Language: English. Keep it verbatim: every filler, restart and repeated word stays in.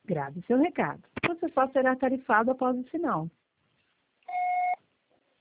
Grave seu recado. Você só será tarifado após o sinal.